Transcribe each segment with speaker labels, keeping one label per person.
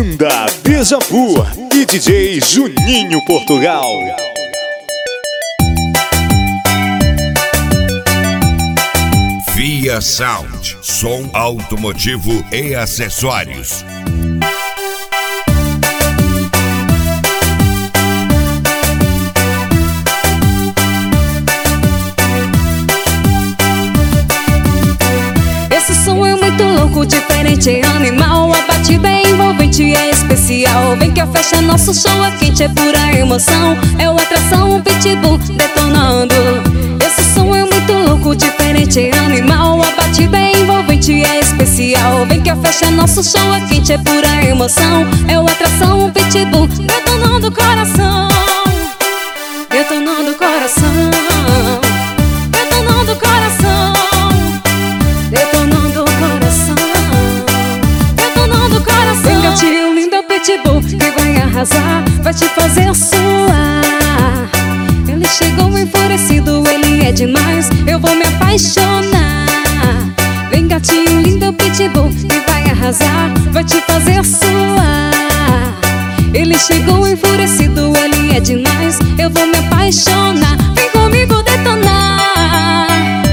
Speaker 1: Banda Déjà Vu e DJ Juninho Portugal.
Speaker 2: Via Sound, som automotivo e acessórios.
Speaker 3: Esse som é muito louco, diferente, é animal. A batida é envolvente, é especial. Vem que a festa é nosso show, é quente, é pura emoção. É o Atração, o Pitbull detonando. Esse som é muito louco, diferente, é animal. A batida é envolvente, é especial. Vem que a festa é nosso show, é quente, é pura emoção. É o Atração, o Pitbull detonando o coração. Detonando o coração. Detonando o coração. Detonando o coração. Detonando o coração. Vem gatinho lindo, é o Pitbull que vai arrasar, vai te fazer suar. Ele chegou enfurecido, ele é demais, eu vou me apaixonar. Vem gatinho lindo, é o Pitbull que vai arrasar, vai te fazer suar. Ele chegou enfurecido, ele é demais, eu vou me apaixonar. Vem comigo detonar.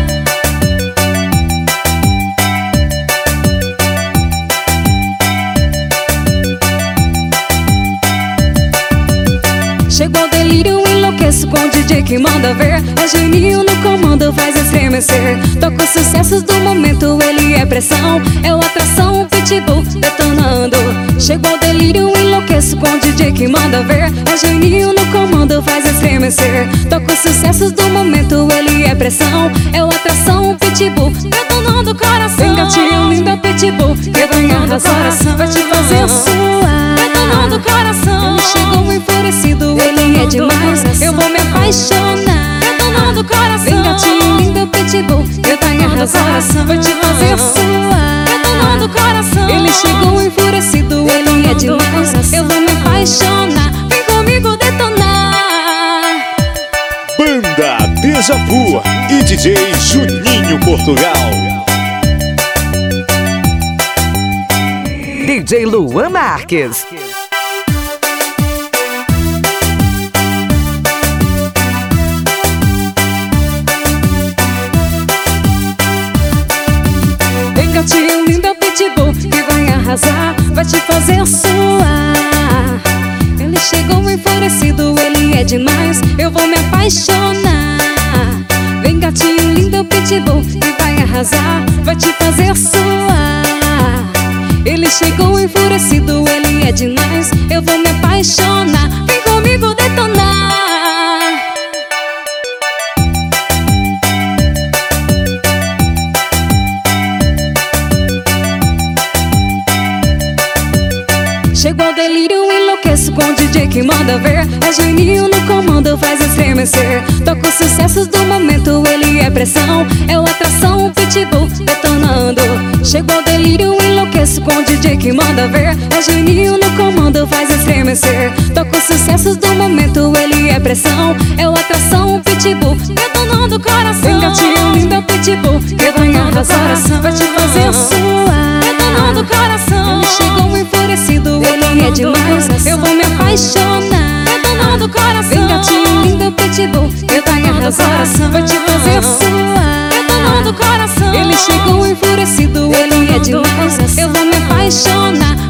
Speaker 3: Chegou o delírio, enlouqueço com o DJ que manda ver. É Juninho no comando, faz estremecer. Toca os sucessos do momento, ele é pressão. É o Atração, o Pitbull detonando. Chegou o delírio, enlouqueço com o DJ que manda ver. É Juninho no comando, faz estremecer. Toca os sucessos do momento, ele é pressão. É o Atração, o Pitbull detonando o coração. Vem gatinho lindo, é o Pitbull que vai arrasar, vai te fazer suar. Detonando o coração. Ele chegou enfurecido, ele é demais, eu vou me apaixonar. Detonando o coração. Vem gatinho lindo, é o Pitbull que vai arrasar, vai te fazer suar. Detonando o coração. Ele chegou enfurecido, ele é demais, eu vou me apaixonar. Vem comigo detonar.
Speaker 1: Banda Déjà Vu e DJ Juninho Portugal.
Speaker 4: DJ Luan Marques.
Speaker 3: Vem gatinho lindo, é o Pitbull que vai arrasar, vai te fazer suar. Ele chegou enfurecido, ele é demais, eu vou me apaixonar. Vem gatinho lindo, é o Pitbull que vai arrasar, vai te fazer suar. Ele chegou enfurecido, ele é demais, eu vou me apaixonar. Vem comigo detonar. Chegou o delírio, enlouqueço com o DJ que manda ver. É Juninho no comando, faz estremecer. Toca os sucessos do momento, ele é pressão. É o Atração, o Pitbull detonando. Chegou o delírio, enlouqueço com o DJ que manda ver. É Juninho no comando, faz estremecer. Toca os sucessos do momento, ele é pressão. É o Atração, o Pitbull detonando o coração. Vem gatinho lindo, é o Pitbull que vai arrasar, vai te fazer suar. Detonando o coração. Ele chegou enfurecido, ele é demais, eu vou me apaixonar. Detonando o coração. Vem gatinho lindo, é o Pitbull que vai arrasar, vai te fazer suar. Detonando o coração. Ele chegou enfurecido, ele é demais, eu vou me apaixonar.